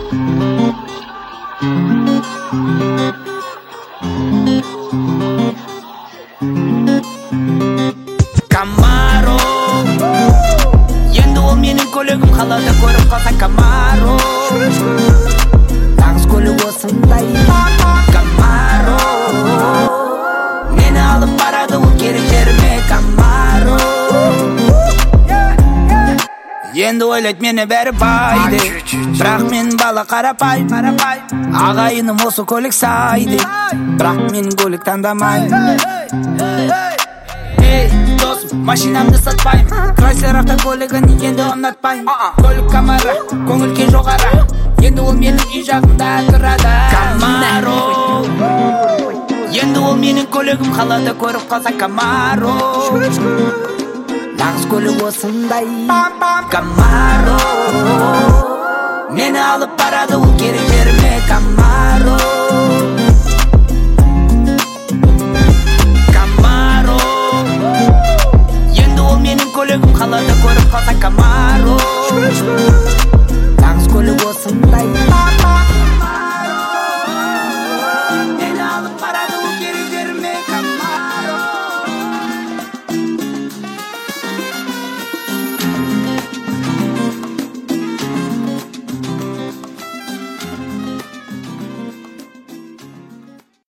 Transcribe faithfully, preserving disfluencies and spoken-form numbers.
Camaro енді ол менің көлігім, қалада көріп қалсаң Camaro нағыз көлік осындай Camaro мені алып барады ол керек жеріме Camaro енді ойлайды мені бәрі байды, бірақ мен бала қарапайым, ағайыным осы көлік сайды, бірақ мен көлік таңдамайым. Ей, досым, машинамды сатпаймын, Крайслер автокөлігін енді ұнатпаймын. Көлік Camaro, көңіл-күй жоғары, енді ол менің үй жағымда тұрады. Camaro енді ол менің көлігім, қалада көріп қалсаң Camaro нағыз көлік осындай Camaro